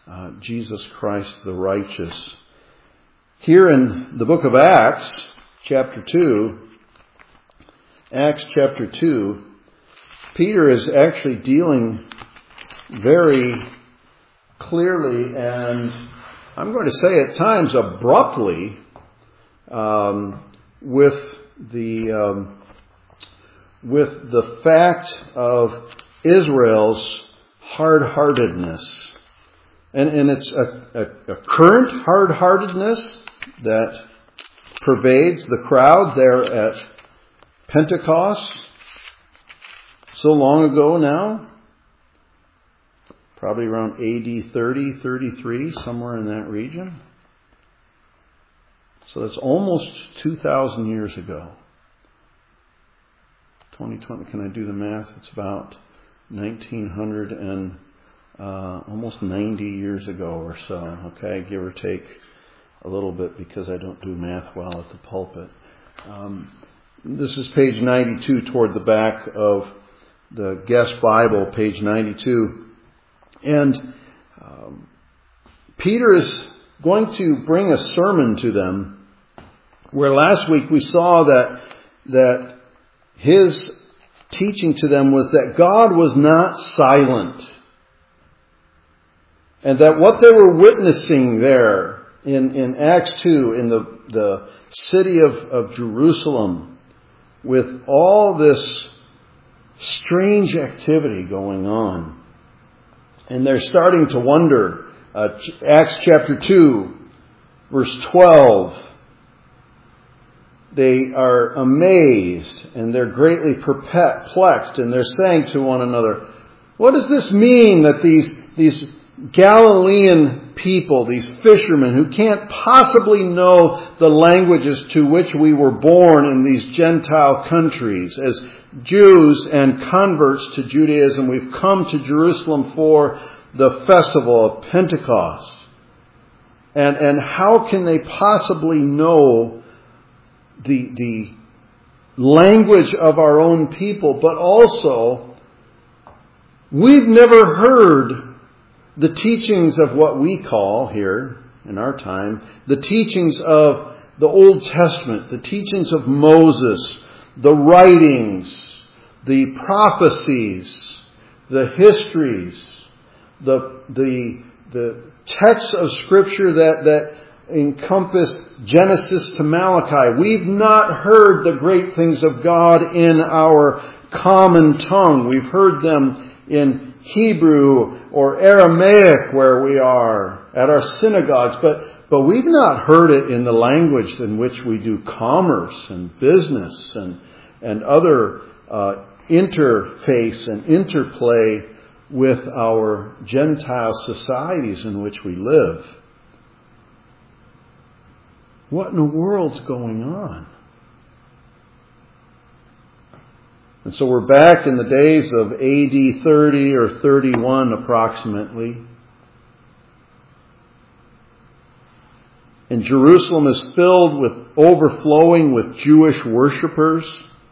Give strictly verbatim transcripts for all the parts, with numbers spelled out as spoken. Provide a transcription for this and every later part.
uh, Jesus Christ the righteous. Here in the book of Acts, chapter two, Acts chapter two, Peter is actually dealing very clearly and I'm going to say at times abruptly um, with the um, with the fact of Israel's hard-heartedness. And, and it's a, a, a current hard-heartedness that pervades the crowd there at Pentecost so long ago now. Probably around A D thirty, thirty-three, somewhere in that region. So that's almost two thousand years ago. twenty twenty, can I do the math? It's about nineteen hundred and uh, almost ninety years ago or so. Okay, give or take a little bit because I don't do math well at the pulpit. Um, this is page ninety-two toward the back of the Guest Bible, page ninety-two. And um, Peter is going to bring a sermon to them, where last week we saw that that his teaching to them was that God was not silent, and that what they were witnessing there in, in Acts two, in the, the city of, of Jerusalem, with all this strange activity going on. And they're starting to wonder. Uh, Acts chapter two, verse twelve. They are amazed and they're greatly perplexed. And they're saying to one another, what does this mean that these, these Galilean people, these fishermen who can't possibly know the languages to which we were born in these Gentile countries, as Jews and converts to Judaism, we've come to Jerusalem for the festival of Pentecost. And, and how can they possibly know the, the language of our own people? But also, we've never heard the teachings of what we call here in our time, the teachings of the Old Testament, the teachings of Moses, the writings, the prophecies, the histories, the the the texts of Scripture that, that encompass Genesis to Malachi. We've not heard the great things of God in our common tongue. We've heard them in Hebrew or Aramaic where we are at our synagogues, but but we've not heard it in the language in which we do commerce and business and and other uh, interface and interplay with our Gentile societies in which we live. What in the world's going on? And so we're back in the days of A D thirty or thirty-one approximately. And Jerusalem is filled with, overflowing with Jewish worshippers.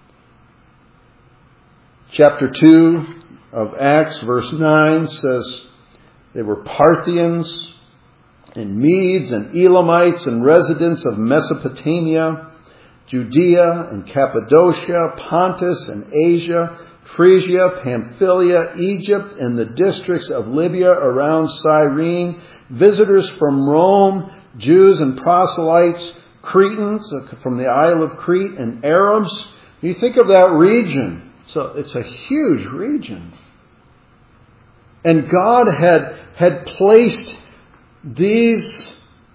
Chapter two of Acts, verse nine says, they were Parthians and Medes and Elamites and residents of Mesopotamia, Judea and Cappadocia, Pontus and Asia, Phrygia, Pamphylia, Egypt, and the districts of Libya around Cyrene, visitors from Rome, Jews and proselytes, Cretans from the Isle of Crete, and Arabs. You think of that region. So it's a huge region. And God had, had placed these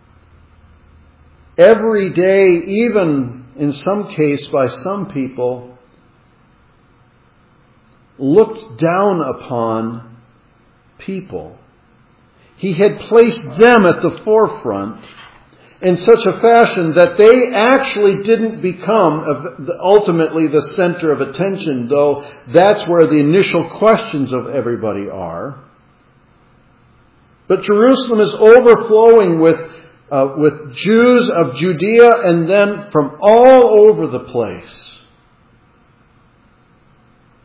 everyday, even in some case by some people, looked down upon people. He had placed them at the forefront in such a fashion that they actually didn't become ultimately the center of attention, though that's where the initial questions of everybody are. But Jerusalem is overflowing with uh, with Jews of Judea and then from all over the place.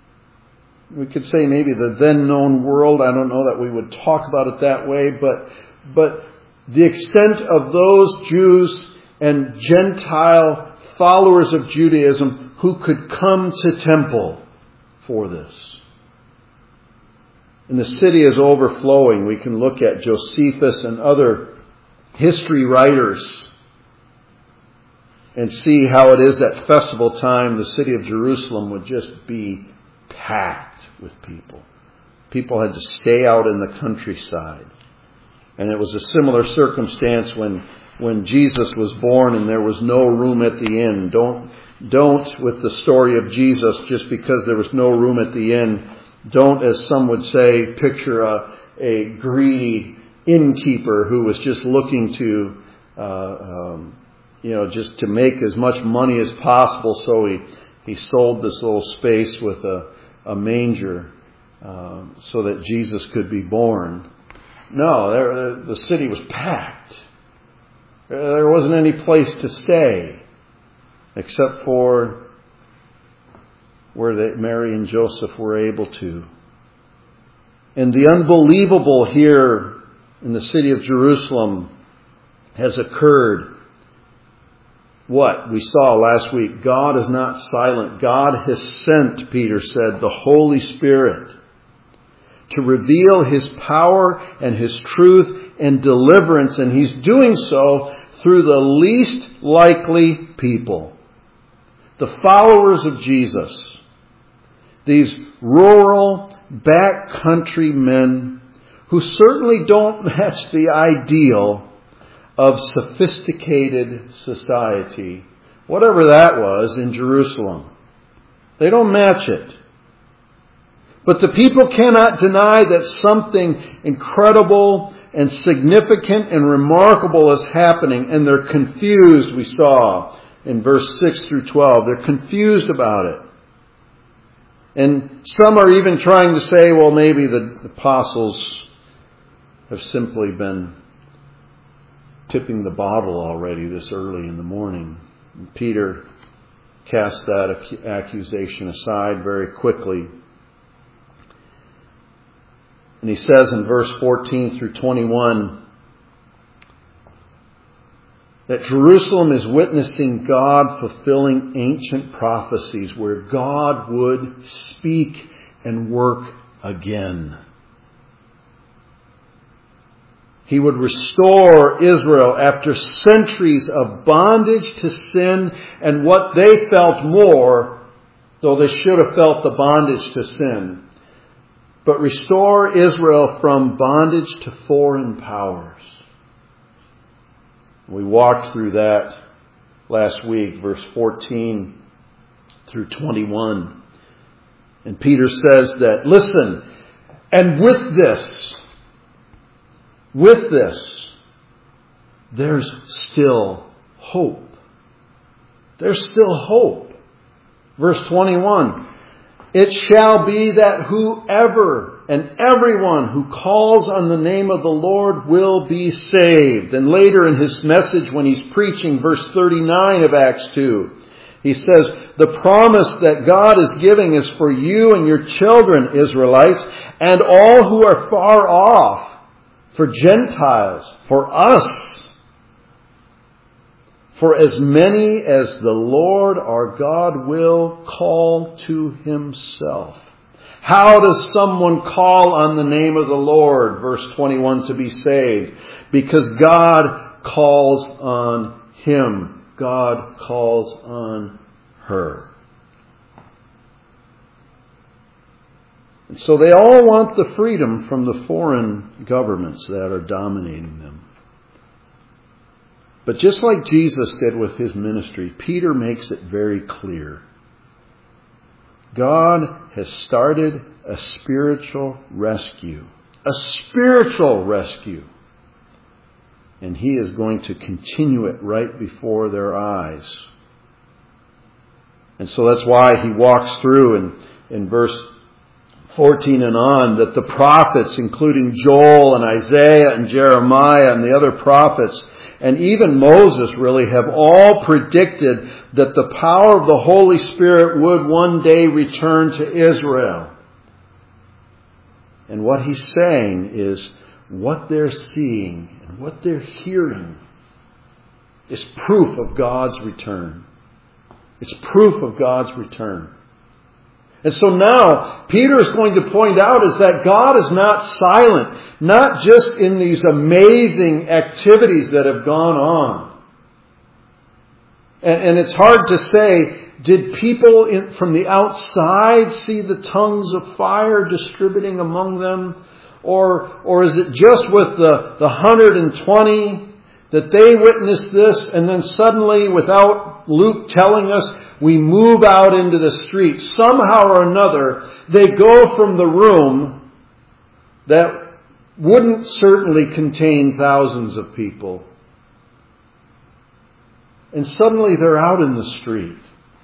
We could say maybe the then known world. I don't know that we would talk about it that way, but but the extent of those Jews and Gentile followers of Judaism who could come to temple for this. And the city is overflowing. We can look at Josephus and other history writers and see how it is at festival time the city of Jerusalem would just be packed with people. People had to stay out in the countryside. And it was a similar circumstance when when Jesus was born and there was no room at the inn. Don't, don't with the story of Jesus, just because there was no room at the inn, don't, as some would say, picture a, a greedy innkeeper who was just looking to, uh, um, you know, just to make as much money as possible. So he, he sold this little space with a, a manger uh, so that Jesus could be born. No, there, the city was packed. There wasn't any place to stay except for where they, Mary and Joseph were able to. And the unbelievable here in the city of Jerusalem has occurred. What we saw last week, God is not silent. God has sent, Peter said, the Holy Spirit to reveal His power and His truth and deliverance. And He's doing so through the least likely people. The followers of Jesus. These rural, backcountry men who certainly don't match the ideal of sophisticated society, whatever that was in Jerusalem. They don't match it. But the people cannot deny that something incredible and significant and remarkable is happening. And they're confused, we saw in verse six through twelve. They're confused about it. And some are even trying to say, well, maybe the apostles have simply been tipping the bottle already this early in the morning. And Peter cast that accusation aside very quickly. And he says in verse fourteen through twenty-one that Jerusalem is witnessing God fulfilling ancient prophecies where God would speak and work again. He would restore Israel after centuries of bondage to sin and what they felt more, though they should have felt the bondage to sin. But restore Israel from bondage to foreign powers. We walked through that last week, verse fourteen through twenty-one. And Peter says that, listen, and with this, with this, there's still hope. There's still hope. Verse twenty-one. It shall be that whoever and everyone who calls on the name of the Lord will be saved. And later in his message when he's preaching, verse thirty-nine of Acts two, he says, the promise that God is giving is for you and your children, Israelites, and all who are far off, for Gentiles, for us. For as many as the Lord our God will call to Himself. How does someone call on the name of the Lord, verse twenty-one, to be saved? Because God calls on him. God calls on her. And so they all want the freedom from the foreign governments that are dominating them. But just like Jesus did with His ministry, Peter makes it very clear. God has started a spiritual rescue. A spiritual rescue. And He is going to continue it right before their eyes. And so that's why He walks through in, in verse fourteen and on that the prophets, including Joel and Isaiah and Jeremiah and the other prophets, and even Moses really, have all predicted that the power of the Holy Spirit would one day return to Israel. And what he's saying is, what they're seeing and what they're hearing is proof of God's return. It's proof of God's return. And so now, Peter is going to point out is that God is not silent, not just in these amazing activities that have gone on. And, and it's hard to say, did people in, from the outside see the tongues of fire distributing among them? Or, or is it just with the, the one hundred twenty that they witnessed this, and then suddenly, without Luke telling us, we move out into the street. Somehow or another, they go from the room that wouldn't certainly contain thousands of people, and suddenly they're out in the street.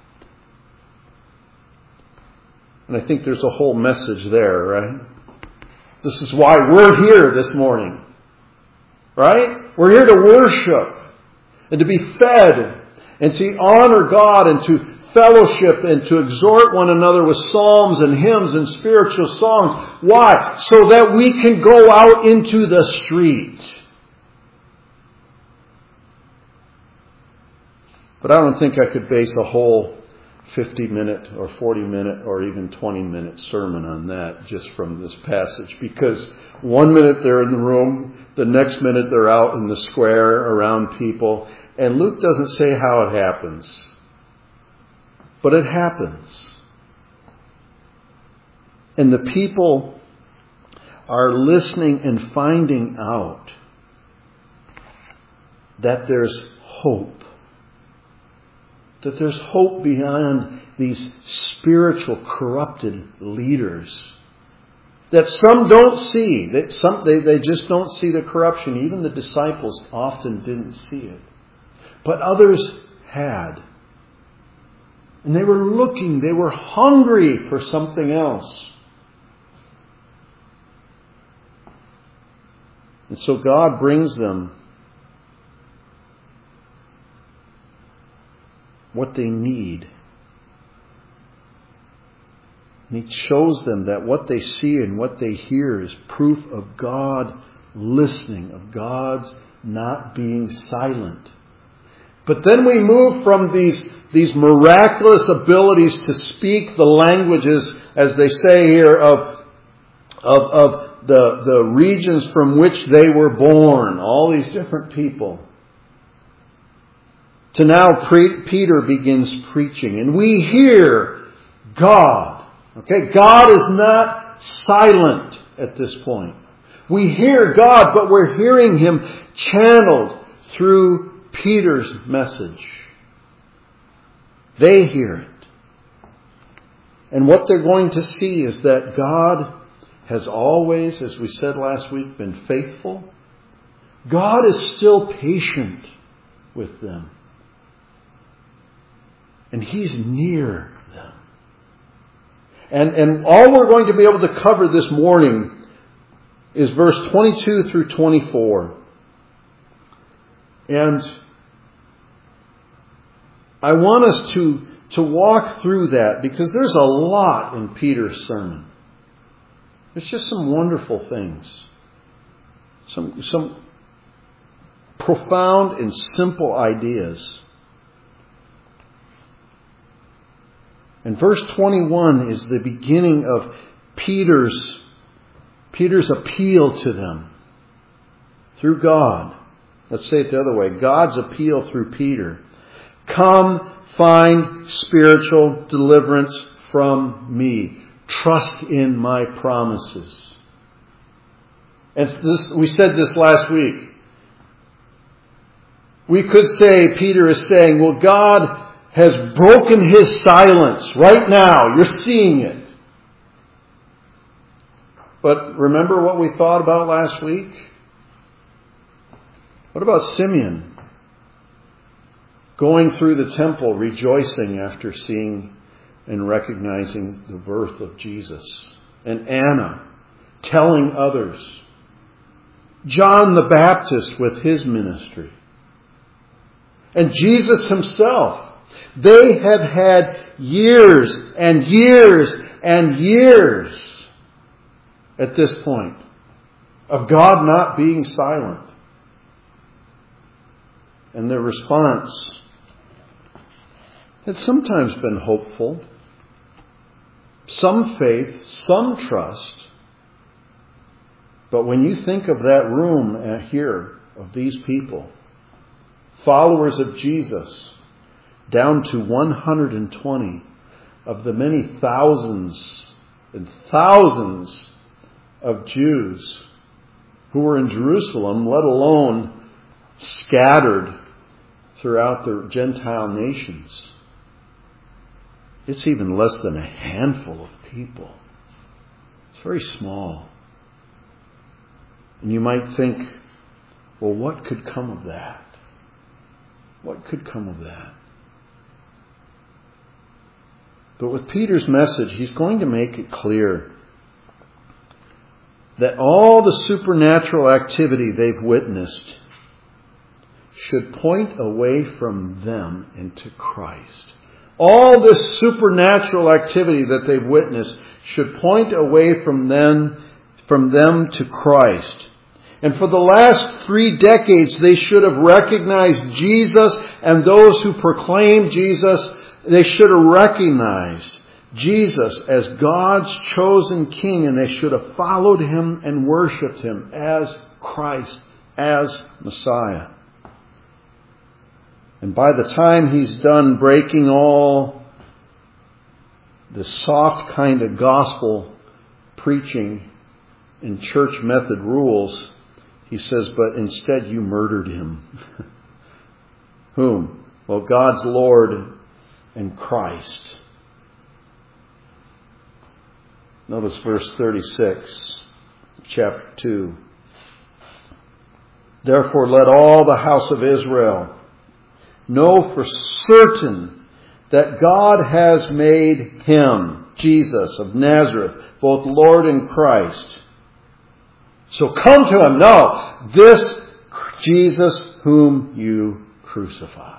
And I think there's a whole message there, right? This is why we're here this morning. Right? We're here to worship and to be fed and to honor God and to fellowship and to exhort one another with psalms and hymns and spiritual songs. Why? So that we can go out into the street. But I don't think I could base a whole fifty minute or forty minute or even twenty minute sermon on that just from this passage, because one minute they're in the room, the next minute they're out in the square around people, and Luke doesn't say how it happens, but it happens. And the people are listening and finding out that there's hope. That there's hope beyond these spiritual corrupted leaders. That some don't see. That some they, they just don't see the corruption. Even the disciples often didn't see it. But others had. And they were looking, they were hungry for something else. And so God brings them what they need. And He shows them that what they see and what they hear is proof of God listening, of God's not being silent. But then we move from these, these miraculous abilities to speak the languages, as they say here, of, of, of the, the regions from which they were born. All these different people. To now Peter begins preaching. And we hear God. Okay, God is not silent at this point. We hear God, but we're hearing Him channeled through Peter's message. They hear it. And what they're going to see is that God has always, as we said last week, been faithful. God is still patient with them. And He's near them. And, and all we're going to be able to cover this morning is verse twenty-two through twenty-four. And I want us to, to walk through that because there's a lot in Peter's sermon. There's just some wonderful things. Some, some profound and simple ideas. And verse twenty-one is the beginning of Peter's, Peter's appeal to them through God. Let's say it the other way. God's appeal through Peter. Come find spiritual deliverance from me. Trust in my promises. And this, we said this last week. We could say Peter is saying, well, God has broken His silence right now. You're seeing it. But remember what we thought about last week? What about Simeon going through the temple rejoicing after seeing and recognizing the birth of Jesus? And Anna telling others. John the Baptist with his ministry. And Jesus Himself. They have had years and years and years at this point of God not being silent. And their response had sometimes been hopeful. Some faith, some trust. But when you think of that room here, of these people, followers of Jesus, down to one hundred twenty of the many thousands and thousands of Jews who were in Jerusalem, let alone scattered throughout the Gentile nations. It's even less than a handful of people. It's very small. And you might think, well, what could come of that? What could come of that? But with Peter's message, he's going to make it clear that all the supernatural activity they've witnessed should point away from them and to Christ. All this supernatural activity that they've witnessed should point away from them, from them to Christ. And for the last three decades, they should have recognized Jesus, and those who proclaim Jesus, they should have recognized Jesus as God's chosen King, and they should have followed Him and worshipped Him as Christ, as Messiah. And by the time He's done breaking all the soft kind of gospel preaching and church method rules, He says, but instead you murdered Him. Whom? Well, God's Lord and Christ. Notice verse thirty-six, chapter two. Therefore let all the house of Israel know for certain that God has made Him, Jesus of Nazareth, both Lord and Christ. So come to Him. No, this Jesus whom you crucified.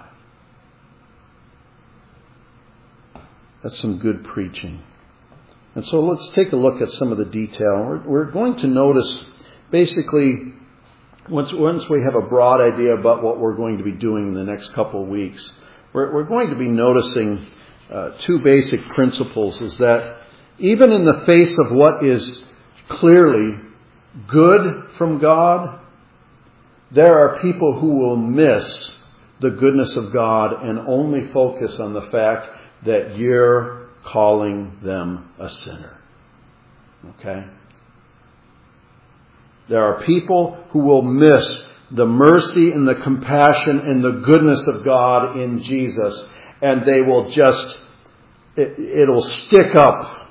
That's some good preaching. And so let's take a look at some of the detail. We're, we're going to notice, basically, once, once we have a broad idea about what we're going to be doing in the next couple of weeks, we're, we're going to be noticing uh, two basic principles, is that even in the face of what is clearly good from God, there are people who will miss the goodness of God and only focus on the fact that you're calling them a sinner. Okay? There are people who will miss the mercy and the compassion and the goodness of God in Jesus, and they will just, it, it'll stick up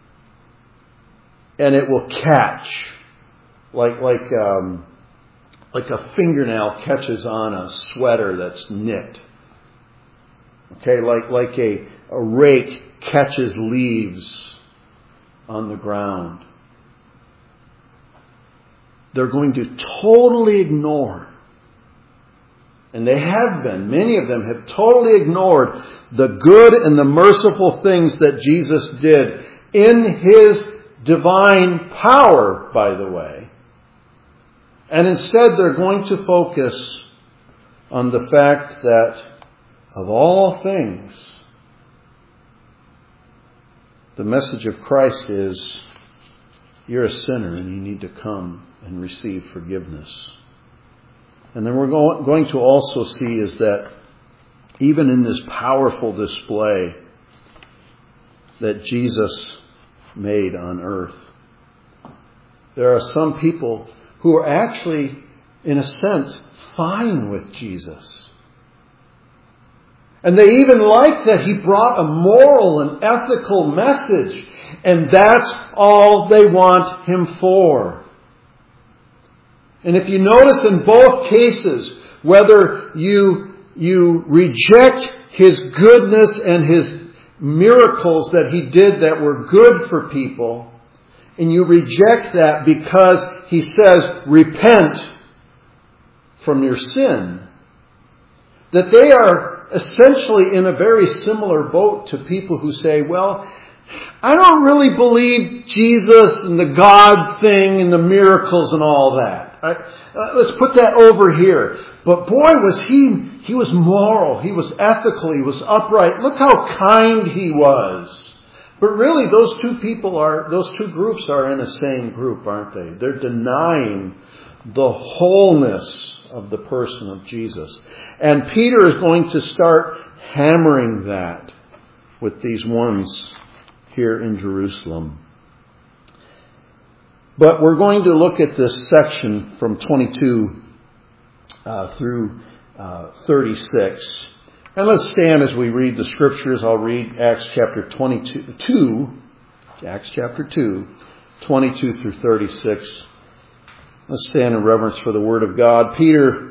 and it will catch like like um, like a fingernail catches on a sweater that's knit. Okay, like like a, a rake catches leaves on the ground. They're going to totally ignore, and they have been, many of them have totally ignored the good and the merciful things that Jesus did in His divine power, by the way. And instead they're going to focus on the fact that of all things, the message of Christ is, you're a sinner and you need to come and receive forgiveness. And then we're going to also see is that even in this powerful display that Jesus made on earth, there are some people who are actually, in a sense, fine with Jesus. And they even like that He brought a moral and ethical message. And that's all they want Him for. And if you notice in both cases, whether you, you reject His goodness and His miracles that He did that were good for people, and you reject that because He says, repent from your sin, that they are essentially in a very similar boat to people who say, well, I don't really believe Jesus and the God thing and the miracles and all that. I, uh, let's put that over here. But boy, was he, he was moral. He was ethical. He was upright. Look how kind he was. But really, those two people are, those two groups are in the same group, aren't they? They're denying the wholeness of the person of Jesus. And Peter is going to start hammering that with these ones here in Jerusalem. But we're going to look at this section from twenty-two uh, through uh, thirty-six. And let's stand as we read the scriptures. I'll read Acts chapter twenty-two, Acts chapter two, twenty-two through thirty-six. Let's stand in reverence for the Word of God. Peter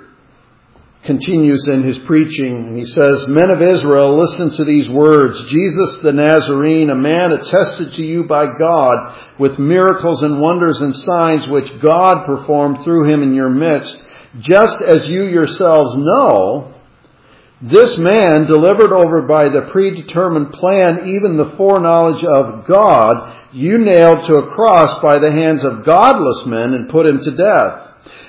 continues in his preaching, and he says, "Men of Israel, listen to these words. Jesus the Nazarene, a man attested to you by God with miracles and wonders and signs which God performed through him in your midst, just as you yourselves know. This man, delivered over by the predetermined plan, even the foreknowledge of God, you nailed to a cross by the hands of godless men and put him to death.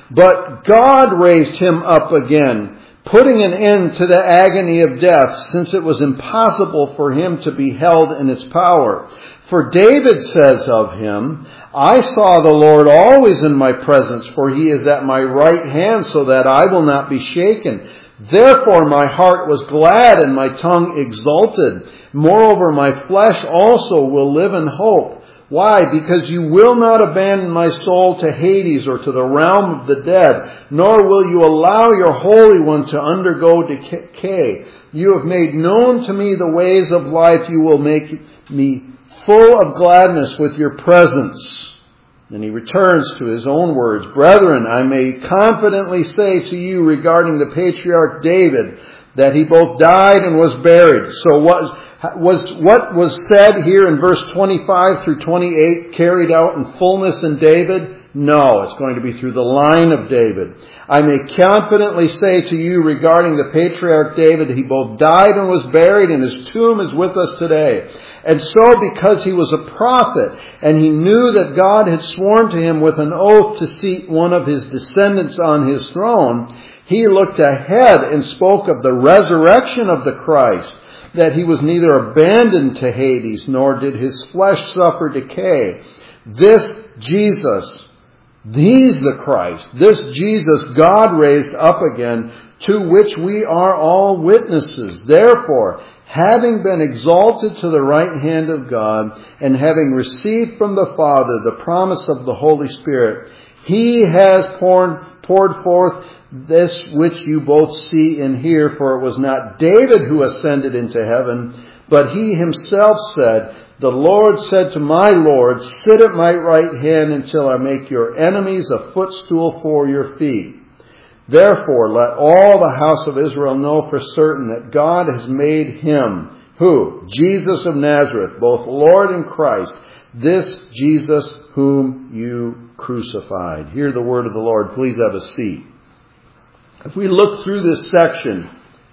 But God raised him up again, putting an end to the agony of death, since it was impossible for him to be held in its power. For David says of him, I saw the Lord always in my presence, for he is at my right hand, so that I will not be shaken. Therefore my heart was glad and my tongue exulted. Moreover, my flesh also will live in hope. Why? Because you will not abandon my soul to Hades or to the realm of the dead, nor will you allow your Holy One to undergo decay. You have made known to me the ways of life. You will make me full of gladness with your presence." Then he returns to his own words. "Brethren, I may confidently say to you regarding the patriarch David that he both died and was buried." So what was, what was said here in verse twenty-five through twenty-eight carried out in fullness in David? No, it's going to be through the line of David. "I may confidently say to you regarding the patriarch David, he both died and was buried, and his tomb is with us today. And so because he was a prophet, and he knew that God had sworn to him with an oath to seat one of his descendants on his throne, he looked ahead and spoke of the resurrection of the Christ, that he was neither abandoned to Hades, nor did his flesh suffer decay. This Jesus, He's the Christ. This Jesus God raised up again, to which we are all witnesses. Therefore, having been exalted to the right hand of God, and having received from the Father the promise of the Holy Spirit, He has poured, poured forth this which you both see and hear. For it was not David who ascended into heaven, but he himself said, the Lord said to my Lord, sit at my right hand until I make your enemies a footstool for your feet. Therefore, let all the house of Israel know for certain that God has made him, who? Jesus of Nazareth, both Lord and Christ, this Jesus whom you crucified. Hear the word of the Lord. Please have a seat. If we look through this section,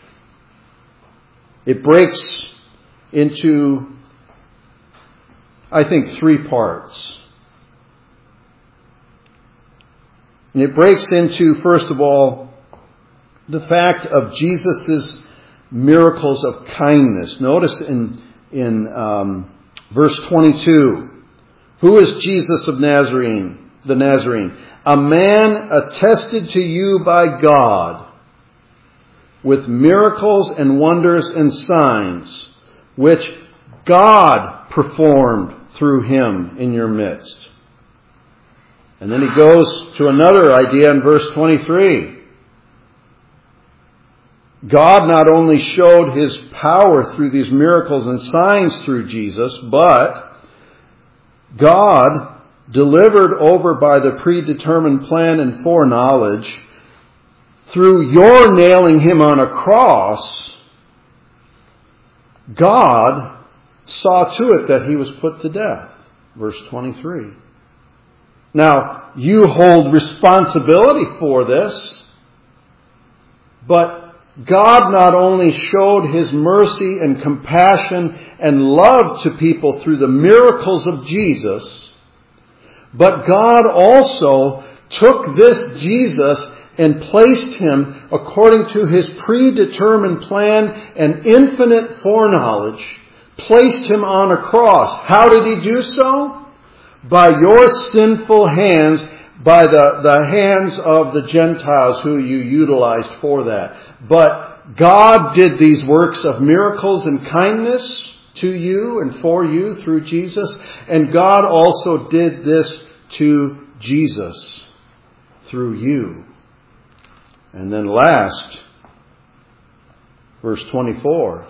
it breaks into, I think, three parts. And it breaks into, first of all, the fact of Jesus' miracles of kindness. Notice in, in um, verse twenty-two, who is Jesus of Nazarene, the Nazarene? A man attested to you by God with miracles and wonders and signs, which God performed through him in your midst. And then he goes to another idea in verse twenty-three. God not only showed his power through these miracles and signs through Jesus, but God delivered over by the predetermined plan and foreknowledge, through your nailing him on a cross, God saw to it that he was put to death. Verse twenty-three. Now, you hold responsibility for this, but God not only showed His mercy and compassion and love to people through the miracles of Jesus, but God also took this Jesus and placed Him according to His predetermined plan and infinite foreknowledge, placed Him on a cross. How did He do so? By your sinful hands, by the, the hands of the Gentiles who you utilized for that. But God did these works of miracles and kindness to you and for you through Jesus. And God also did this to Jesus through you. And then last, verse twenty-four,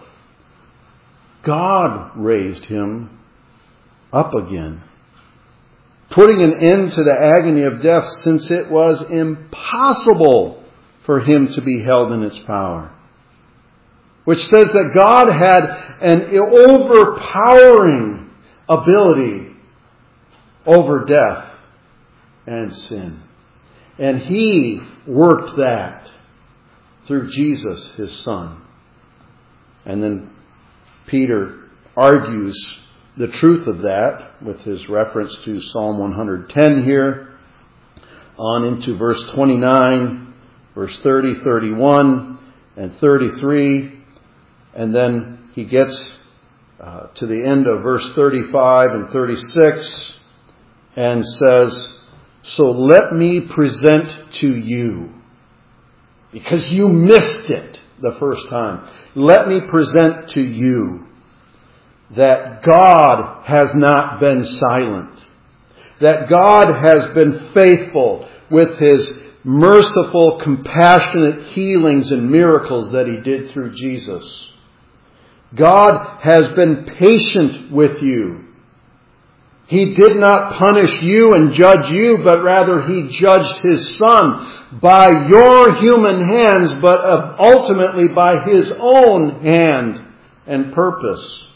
God raised Him up again, putting an end to the agony of death, since it was impossible for Him to be held in its power. Which says that God had an overpowering ability over death and sin. And He worked that through Jesus, His Son. And then Peter argues the truth of that with his reference to Psalm one hundred ten here, on into verse twenty-nine, verse thirty, thirty-one, and thirty-three. And then he gets uh, to the end of verse thirty-five and thirty-six and says, so let me present to you, because you missed it the first time, let me present to you that God has not been silent. That God has been faithful with His merciful, compassionate healings and miracles that He did through Jesus. God has been patient with you. He did not punish you and judge you, but rather He judged His Son by your human hands, but ultimately by His own hand and purpose.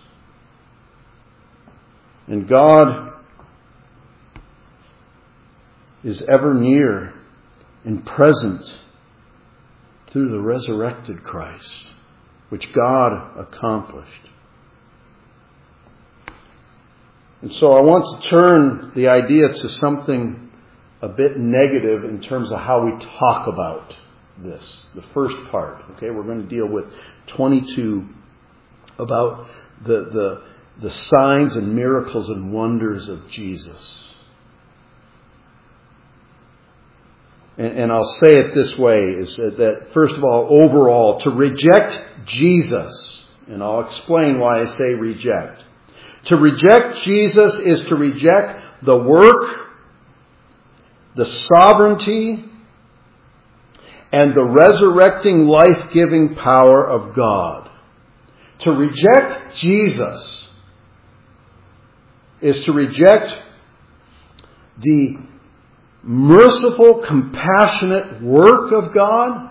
And God is ever near and present through the resurrected Christ, which God accomplished. And so I want to turn the idea to something a bit negative in terms of how we talk about this. The first part, okay, we're going to deal with twenty-two, about the the the signs and miracles and wonders of Jesus. And, and I'll say it this way, is that first of all, overall, to reject Jesus, and I'll explain why I say reject. To reject Jesus is to reject the work, the sovereignty, and the resurrecting, life-giving power of God. To reject Jesus is to reject the merciful, compassionate work of God.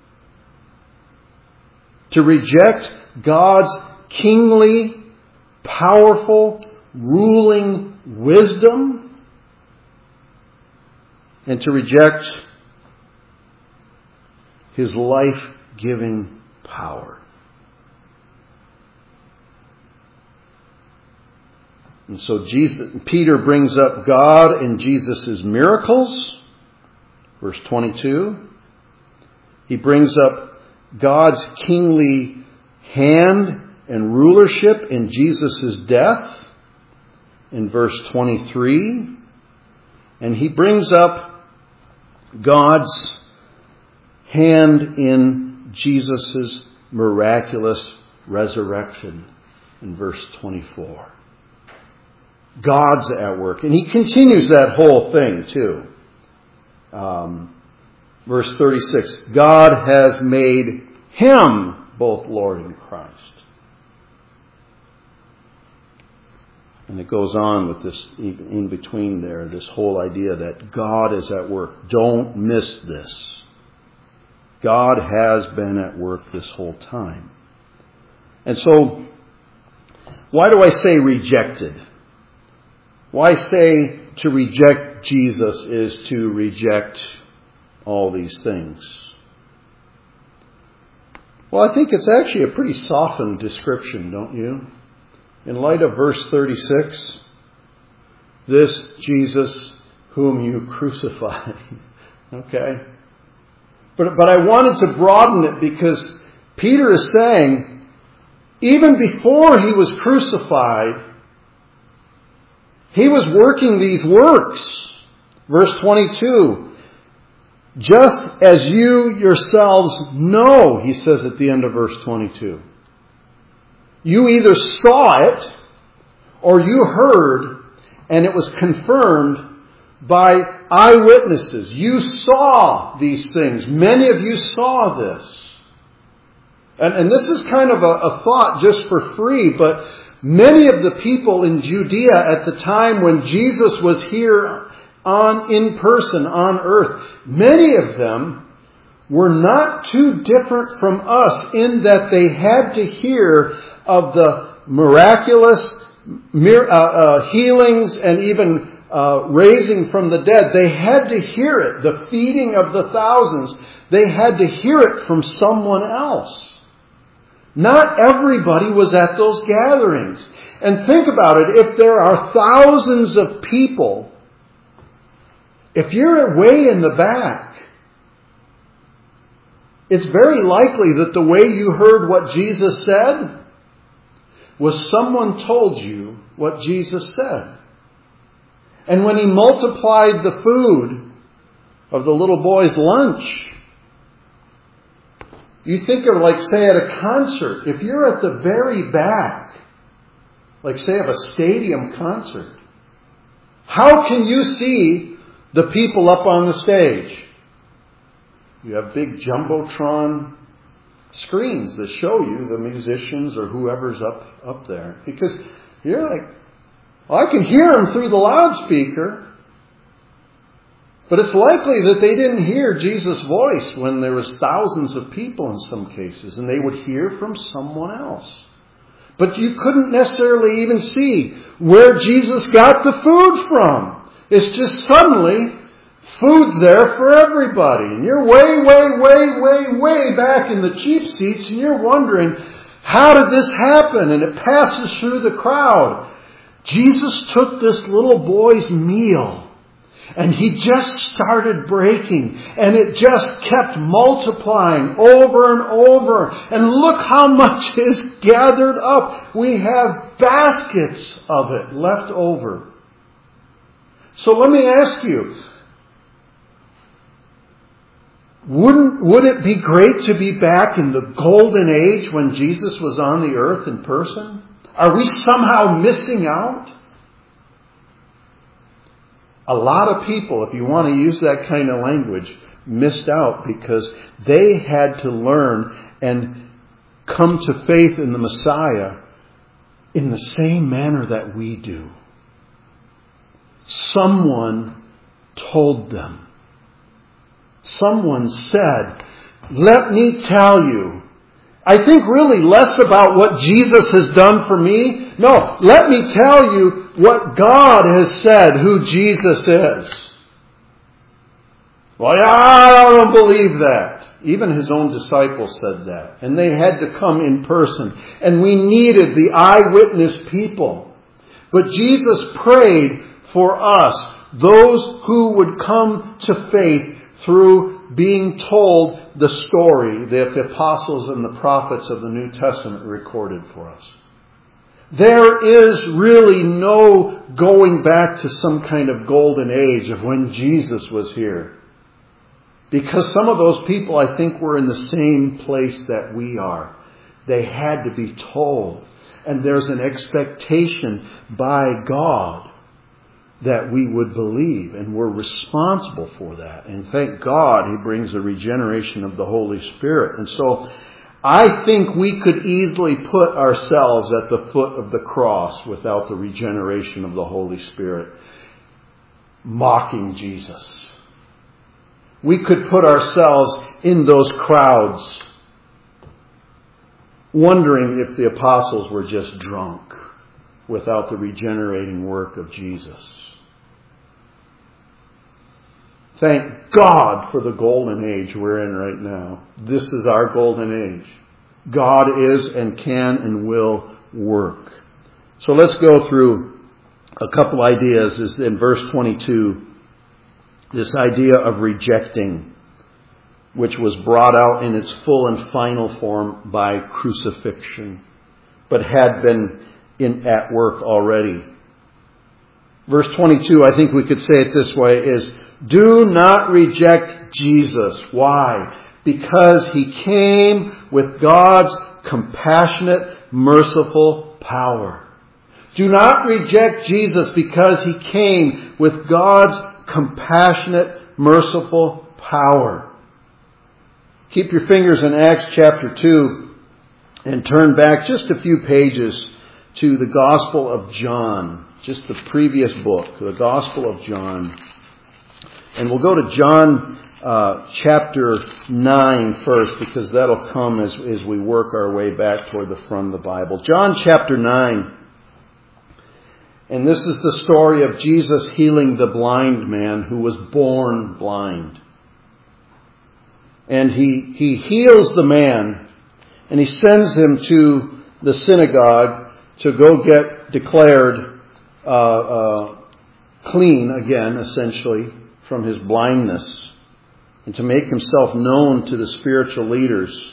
To reject God's kingly, powerful, ruling wisdom. And to reject His life-giving power. And so Jesus, Peter brings up God and Jesus' miracles. Verse twenty-two. He brings up God's kingly hand and rulership in Jesus' death in verse twenty-three. And he brings up God's hand in Jesus' miraculous resurrection in verse twenty-four. God's at work. And he continues that whole thing too. Um, verse thirty-six. God has made Him both Lord and Christ. And it goes on with this in between there, this whole idea that God is at work. Don't miss this. God has been at work this whole time. And so, why do I say rejected? Why say to reject Jesus is to reject all these things? Well, I think it's actually a pretty softened description, don't you? In light of verse thirty-six, this Jesus whom you crucified. Okay? But, but I wanted to broaden it because Peter is saying, even before he was crucified, he was working these works. Verse twenty-two, just as you yourselves know, he says at the end of verse twenty-two. You either saw it or you heard, and it was confirmed by eyewitnesses. You saw these things. Many of you saw this. And, and this is kind of a, a thought just for free, but many of the people in Judea at the time when Jesus was here on in person on earth, many of them were not too different from us in that they had to hear of the miraculous uh, uh, healings and even uh, raising from the dead. They had to hear it. The feeding of the thousands. They had to hear it from someone else. Not everybody was at those gatherings. And think about it. If there are thousands of people, if you're way in the back, it's very likely that the way you heard what Jesus said was someone told you what Jesus said. And when he multiplied the food of the little boy's lunch, you think of, like, say, at a concert. If you're at the very back, like, say, of a stadium concert, how can you see the people up on the stage? You have big Jumbotron screens that show you the musicians or whoever's up, up there. Because you're like, well, I can hear them through the loudspeaker. But it's likely that they didn't hear Jesus' voice when there was thousands of people in some cases. And they would hear from someone else. But you couldn't necessarily even see where Jesus got the food from. It's just suddenly food's there for everybody. And you're way, way, way, way, way back in the cheap seats. And you're wondering, how did this happen? And it passes through the crowd. Jesus took this little boy's meal. And he just started breaking. And it just kept multiplying over and over. And look how much is gathered up. We have baskets of it left over. So let me ask you, Wouldn't, would it be great to be back in the golden age when Jesus was on the earth in person? Are we somehow missing out? A lot of people, if you want to use that kind of language, missed out because they had to learn and come to faith in the Messiah in the same manner that we do. Someone told them. Someone said, let me tell you. I think really less about what Jesus has done for me. No, let me tell you what God has said, who Jesus is. Well, I don't believe that. Even his own disciples said that. And they had to come in person. And we needed the eyewitness people. But Jesus prayed for us, those who would come to faith through being told the story that the apostles and the prophets of the New Testament recorded for us. There is really no going back to some kind of golden age of when Jesus was here. Because some of those people, I think, were in the same place that we are. They had to be told. And there's an expectation by God that we would believe, and we're responsible for that. And thank God he brings the regeneration of the Holy Spirit. And so I think we could easily put ourselves at the foot of the cross without the regeneration of the Holy Spirit, mocking Jesus. We could put ourselves in those crowds, wondering if the apostles were just drunk without the regenerating work of Jesus. Thank God for the golden age we're in right now. This is our golden age. God is and can and will work. So let's go through a couple ideas. Is in verse twenty-two, this idea of rejecting, which was brought out in its full and final form by crucifixion, but had been in at work already. Verse twenty-two, I think we could say it this way, is do not reject Jesus. Why? Because he came with God's compassionate, merciful power. Do not reject Jesus because he came with God's compassionate, merciful power. Keep your fingers in Acts chapter two and turn back just a few pages to the Gospel of John, just the previous book, the Gospel of John. And we'll go to John uh, chapter nine first, because that'll come as, as we work our way back toward the front of the Bible. John chapter nine. And this is the story of Jesus healing the blind man who was born blind. And he, he heals the man, and he sends him to the synagogue to go get declared uh, uh, clean again, essentially, from his blindness, and to make himself known to the spiritual leaders.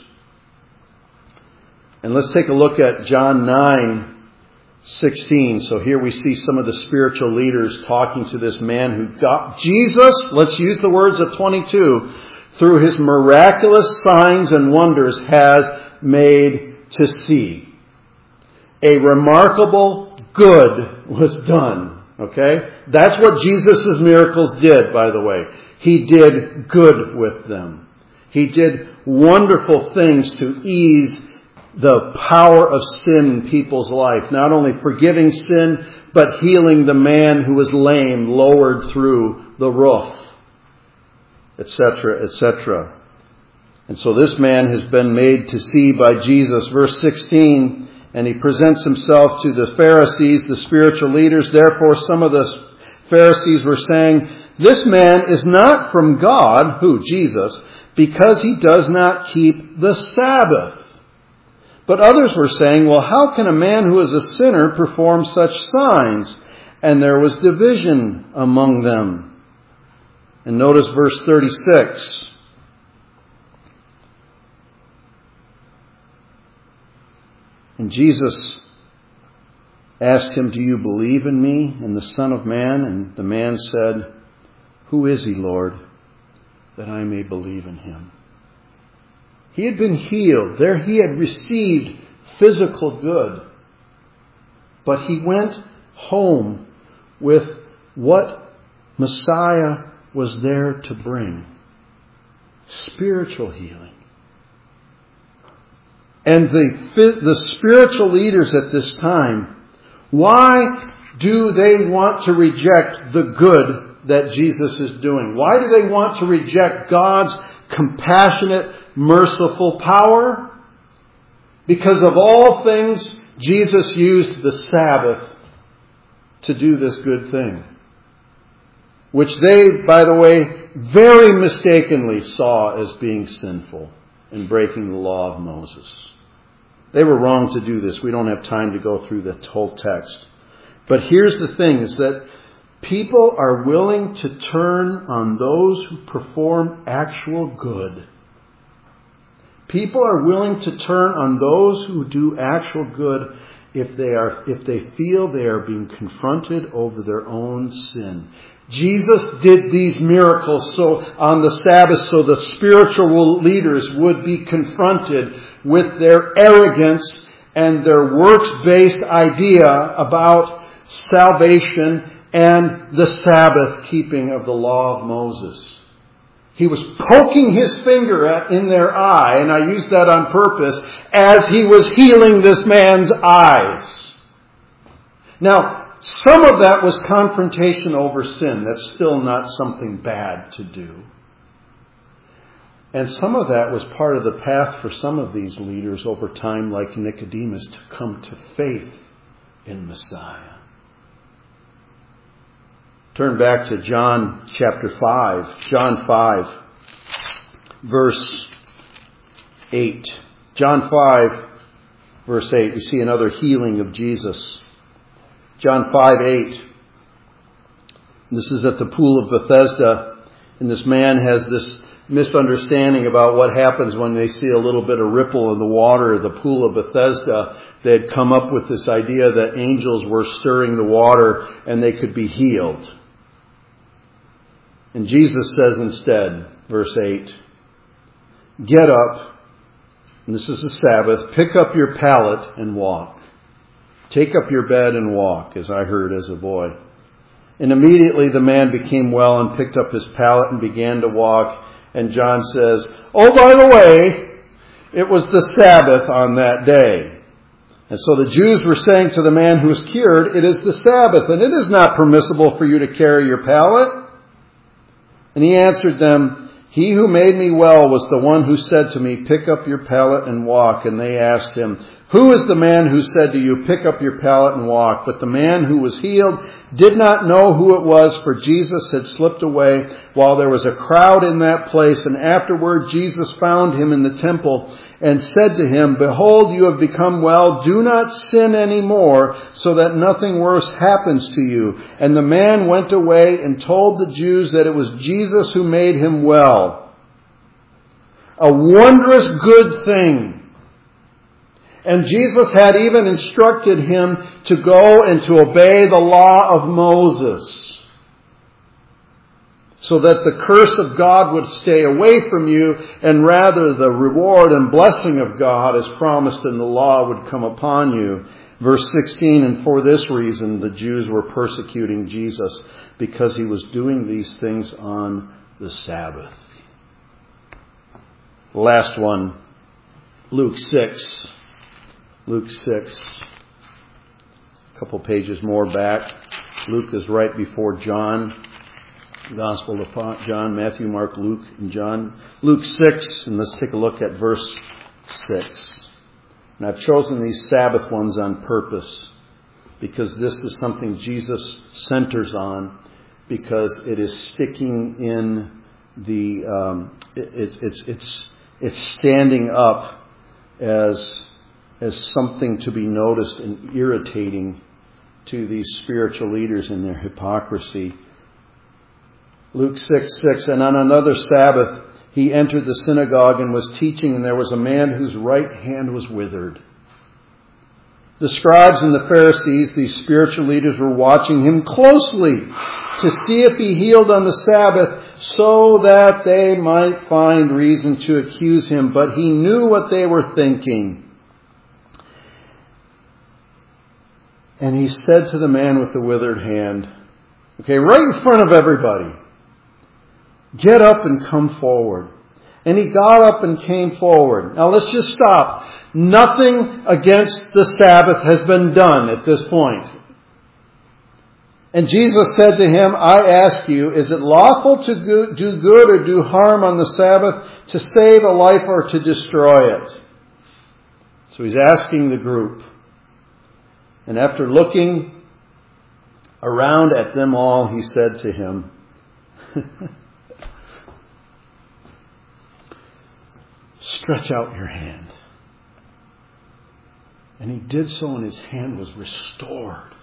And let's take a look at John nine sixteen. So here we see some of the spiritual leaders talking to this man who got Jesus, let's use the words of twenty-two, through his miraculous signs and wonders has made to see. A remarkable good was done. Okay? That's what Jesus' miracles did, by the way. He did good with them. He did wonderful things to ease the power of sin in people's life. Not only forgiving sin, but healing the man who was lame, lowered through the roof, et cetera, et cetera. And so this man has been made to see by Jesus. Verse sixteen, and he presents himself to the Pharisees, the spiritual leaders. Therefore, some of the Pharisees were saying, this man is not from God, who? Jesus, because he does not keep the Sabbath. But others were saying, well, how can a man who is a sinner perform such signs? And there was division among them. And notice verse thirty-six. And Jesus asked him, do you believe in me and the Son of Man? And the man said, who is he, Lord, that I may believe in him? He had been healed. There he had received physical good. But he went home with what Messiah was there to bring. Spiritual healing. And the, the spiritual leaders at this time, why do they want to reject the good that Jesus is doing? Why do they want to reject God's compassionate, merciful power? Because of all things, Jesus used the Sabbath to do this good thing. Which they, by the way, very mistakenly saw as being sinful and breaking the law of Moses. They were wrong to do this. We don't have time to go through the whole text. But here's the thing, is that people are willing to turn on those who perform actual good. People are willing to turn on those who do actual good if they are, if they feel they are being confronted over their own sin. Jesus did these miracles so on the Sabbath so the spiritual leaders would be confronted with their arrogance and their works-based idea about salvation and the Sabbath keeping of the law of Moses. He was poking his finger at, in their eye, and I use that on purpose, as he was healing this man's eyes. Now, some of that was confrontation over sin. That's still not something bad to do. And some of that was part of the path for some of these leaders over time, like Nicodemus, to come to faith in Messiah. Turn back to John chapter five. John five, verse eight. John five, verse eight, we see another healing of Jesus. John five, eight. This is at the pool of Bethesda, and this man has this misunderstanding about what happens when they see a little bit of ripple in the water, the pool of Bethesda. They had come up with this idea that angels were stirring the water and they could be healed. And Jesus says instead, verse eight, get up, and this is the Sabbath, pick up your pallet and walk. Take up your bed and walk, as I heard as a boy. And immediately the man became well and picked up his pallet and began to walk. And John says, oh, by the way, it was the Sabbath on that day. And so the Jews were saying to the man who was cured, it is the Sabbath, and it is not permissible for you to carry your pallet. And he answered them, he who made me well was the one who said to me, pick up your pallet and walk. And they asked him, who is the man who said to you, pick up your pallet and walk? But the man who was healed did not know who it was, for Jesus had slipped away while there was a crowd in that place. And afterward Jesus found him in the temple and said to him, behold, you have become well. Do not sin any more, so that nothing worse happens to you. And the man went away and told the Jews that it was Jesus who made him well. A wondrous good thing. And Jesus had even instructed him to go and to obey the law of Moses, so that the curse of God would stay away from you, and rather the reward and blessing of God as promised in the law would come upon you. Verse sixteen, and for this reason the Jews were persecuting Jesus, because he was doing these things on the Sabbath. Last one, Luke six. Luke six, a couple pages more back. Luke is right before John. Gospel of John, Matthew, Mark, Luke, and John. Luke six, and let's take a look at verse six. And I've chosen these Sabbath ones on purpose because this is something Jesus centers on, because it is sticking in the, um, it, it, it's, it's, it's standing up as as something to be noticed and irritating to these spiritual leaders in their hypocrisy. Luke six six, and on another Sabbath he entered the synagogue and was teaching, and there was a man whose right hand was withered. The scribes and the Pharisees, these spiritual leaders, were watching him closely to see if he healed on the Sabbath, so that they might find reason to accuse him. But he knew what they were thinking. And he said to the man with the withered hand, okay, right in front of everybody, get up and come forward. And he got up and came forward. Now let's just stop. Nothing against the Sabbath has been done at this point. And Jesus said to him, I ask you, is it lawful to do good or do harm on the Sabbath, to save a life or to destroy it? So he's asking the group. And after looking around at them all, he said to him, stretch out your hand. And he did so, and his hand was restored.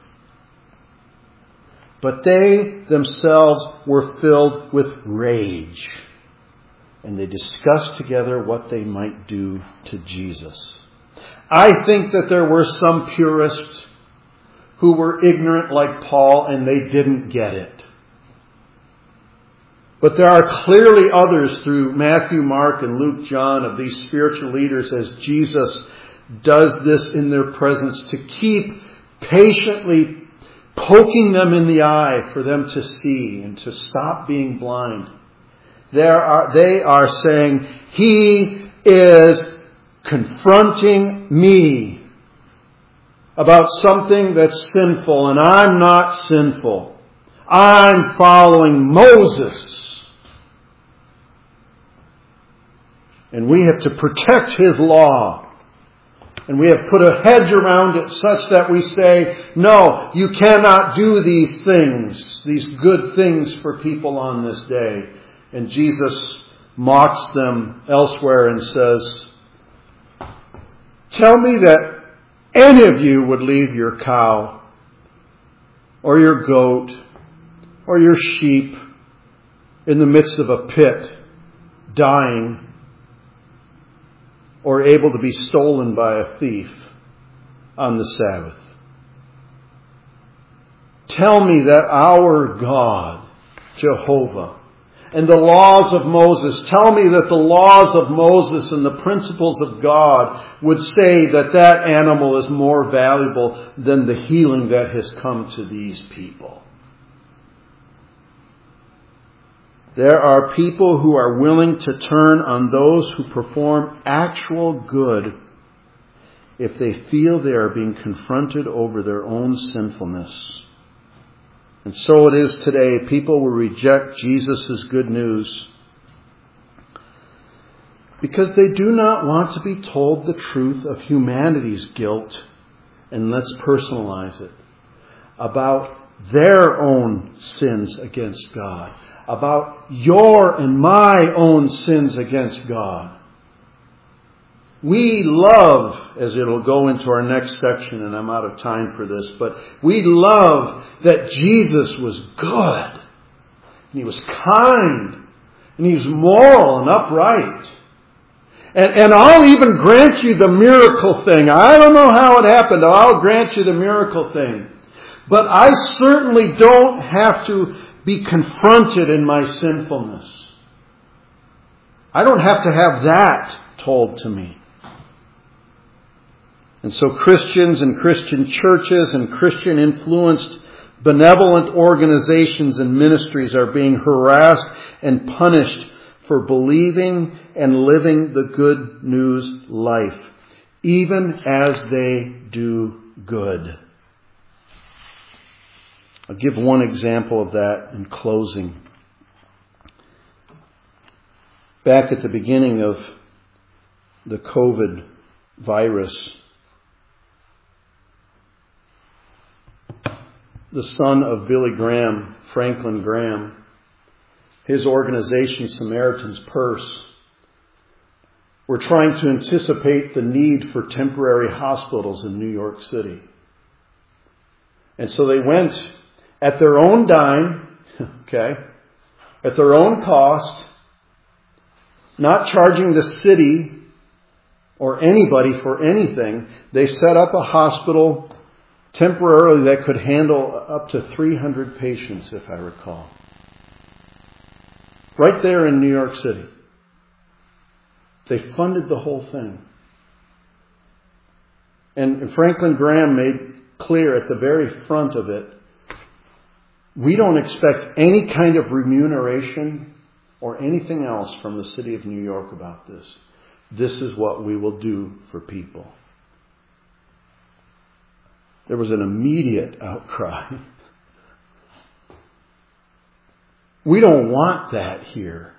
But they themselves were filled with rage, and they discussed together what they might do to Jesus. I think that there were some purists who were ignorant like Paul, and they didn't get it. But there are clearly others through Matthew, Mark, and Luke, John, of these spiritual leaders, as Jesus does this in their presence, to keep patiently poking them in the eye for them to see and to stop being blind. There are, they are saying, he is confronting me about something that's sinful, and I'm not sinful. I'm following Moses. And we have to protect his law. And we have put a hedge around it such that we say, no, you cannot do these things, these good things for people on this day. And Jesus mocks them elsewhere and says, Tell me that any of you would leave your cow or your goat or your sheep in the midst of a pit, dying, or able to be stolen by a thief on the Sabbath. Tell me that our God, Jehovah, and the laws of Moses, tell me that the laws of Moses and the principles of God would say that that animal is more valuable than the healing that has come to these people. There are people who are willing to turn on those who perform actual good if they feel they are being confronted over their own sinfulness. And so it is today. People will reject Jesus' good news because they do not want to be told the truth of humanity's guilt, and let's personalize it, about their own sins against God, about your and my own sins against God. We love, as it'll go into our next section, and I'm out of time for this, but we love that Jesus was good, and He was kind, and He was moral and upright. And, and I'll even grant you the miracle thing. I don't know how it happened. I'll grant you the miracle thing. But I certainly don't have to be confronted in my sinfulness. I don't have to have that told to me. And so Christians and Christian churches and Christian-influenced benevolent organizations and ministries are being harassed and punished for believing and living the good news life, even as they do good. I'll give one example of that in closing. Back at the beginning of the COVID virus, the son of Billy Graham, Franklin Graham, his organization, Samaritan's Purse, were trying to anticipate the need for temporary hospitals in New York City. And so they went at their own dime, okay, at their own cost, not charging the city or anybody for anything. They set up a hospital temporarily that could handle up to three hundred patients, if I recall. Right there in New York City. They funded the whole thing. And Franklin Graham made clear at the very front of it, we don't expect any kind of remuneration or anything else from the city of New York about this. This is what we will do for people. There was an immediate outcry. We don't want that here.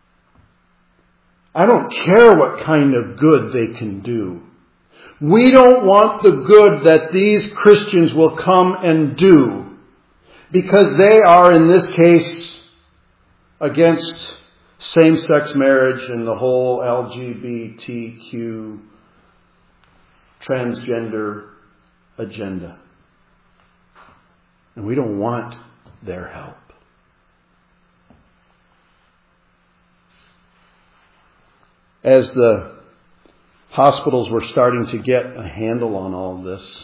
I don't care what kind of good they can do. We don't want the good that these Christians will come and do, because they are, in this case, against same-sex marriage and the whole L G B T Q transgender agenda. And we don't want their help. As the hospitals were starting to get a handle on all of this,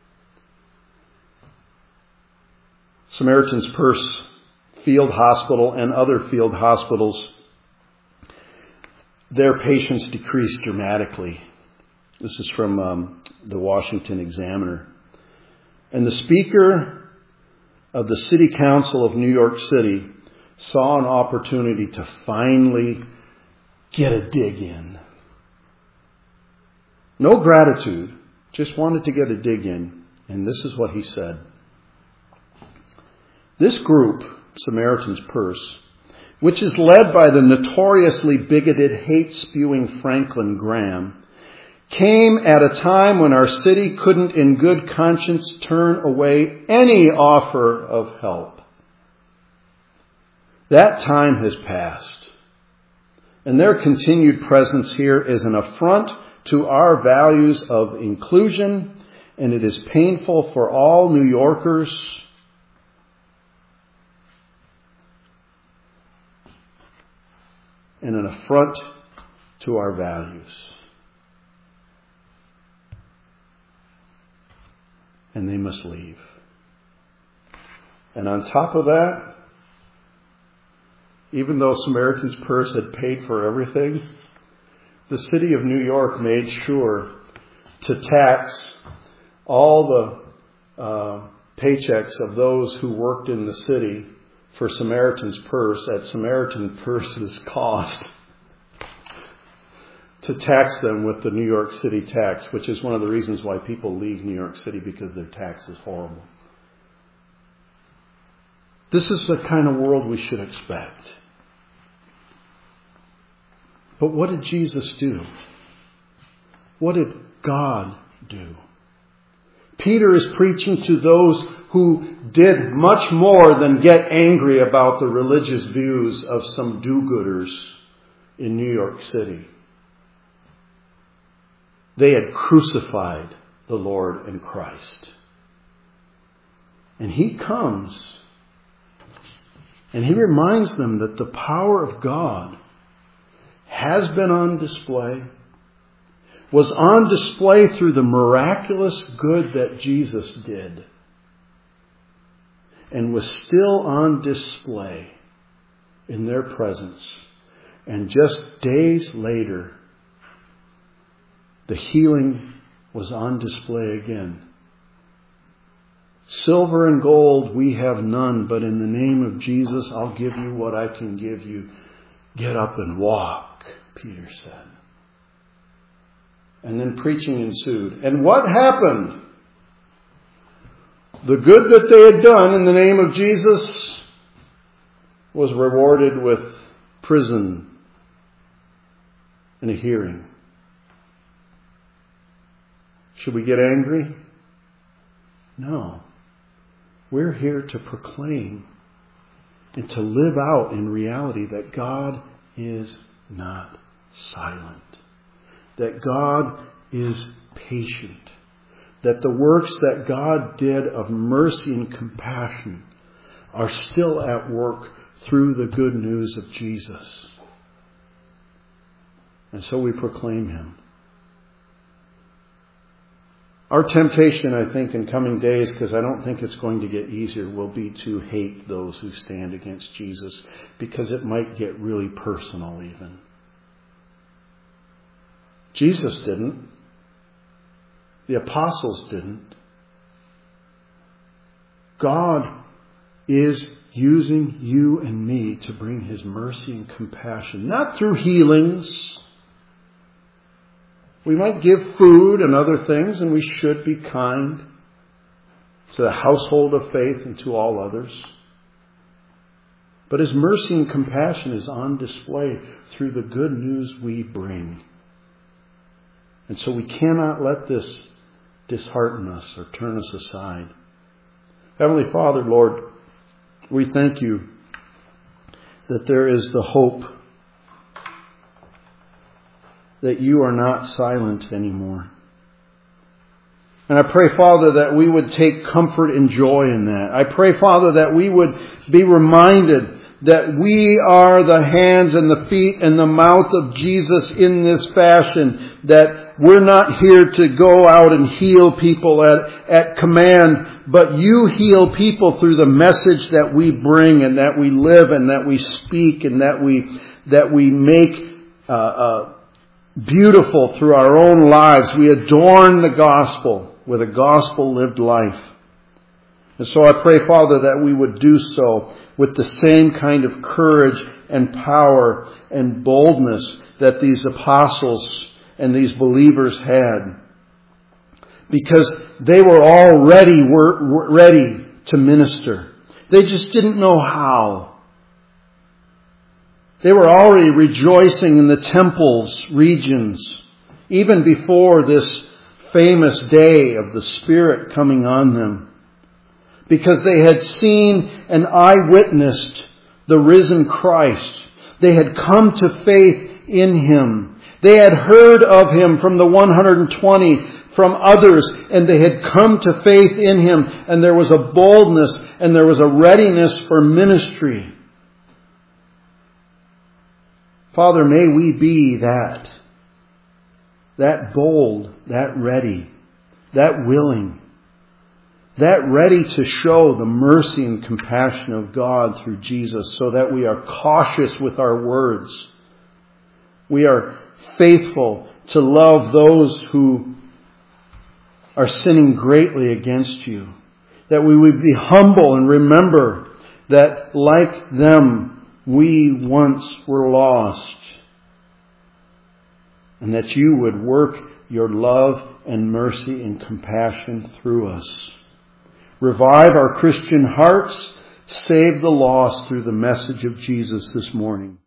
Samaritan's Purse Field Hospital and other field hospitals, their patients decreased dramatically. This is from um, the Washington Examiner. And the Speaker of the City Council of New York City saw an opportunity to finally get a dig in. No gratitude, just wanted to get a dig in. And this is what he said. This group, Samaritan's Purse, which is led by the notoriously bigoted, hate-spewing Franklin Graham, came at a time when our city couldn't in good conscience turn away any offer of help. That time has passed, and their continued presence here is an affront to our values of inclusion, and it is painful for all New Yorkers and an affront to our values. And they must leave. And on top of that, even though Samaritan's Purse had paid for everything, the city of New York made sure to tax all the uh, paychecks of those who worked in the city for Samaritan's Purse at Samaritan Purse's cost, to tax them with the New York City tax, which is one of the reasons why people leave New York City, because their tax is horrible. This is the kind of world we should expect. But what did Jesus do? What did God do? Peter is preaching to those who did much more than get angry about the religious views of some do-gooders in New York City. They had crucified the Lord and Christ. And he comes and he reminds them that the power of God has been on display, was on display through the miraculous good that Jesus did, and was still on display in their presence. And just days later, the healing was on display again. Silver and gold we have none, but in the name of Jesus I'll give you what I can give you. Get up and walk, Peter said. And then preaching ensued. And what happened? The good that they had done in the name of Jesus was rewarded with prison and a hearing. Should we get angry? No. We're here to proclaim and to live out in reality that God is not silent. That God is patient. That the works that God did of mercy and compassion are still at work through the good news of Jesus. And so we proclaim Him. Our temptation, I think, in coming days, because I don't think it's going to get easier, will be to hate those who stand against Jesus, because it might get really personal even. Jesus didn't. The apostles didn't. God is using you and me to bring His mercy and compassion, not through healings. We might give food and other things, and we should be kind to the household of faith and to all others. But His mercy and compassion is on display through the good news we bring. And so we cannot let this dishearten us or turn us aside. Heavenly Father, Lord, we thank You that there is the hope that You are not silent anymore. And I pray, Father, that we would take comfort and joy in that. I pray, Father, that we would be reminded that we are the hands and the feet and the mouth of Jesus in this fashion. That we're not here to go out and heal people at, at command, but You heal people through the message that we bring and that we live and that we speak and that we, that we make, uh, uh, beautiful through our own lives. We adorn the gospel with a gospel lived life. And so I pray, Father, that we would do so with the same kind of courage and power and boldness that these apostles and these believers had. Because they were already were ready to minister. They just didn't know how. They were already rejoicing in the temple's regions, even before this famous day of the Spirit coming on them, because they had seen and eyewitnessed the risen Christ. They had come to faith in Him. They had heard of Him from the one hundred twenty, from others, and they had come to faith in Him, and there was a boldness and there was a readiness for ministry. Father, may we be that, that bold, that ready, that willing, that ready to show the mercy and compassion of God through Jesus, so that we are cautious with our words. We are faithful to love those who are sinning greatly against you. That we would be humble and remember that like them, we once were lost. And that you would work your love and mercy and compassion through us. Revive our Christian hearts. Save the lost through the message of Jesus this morning.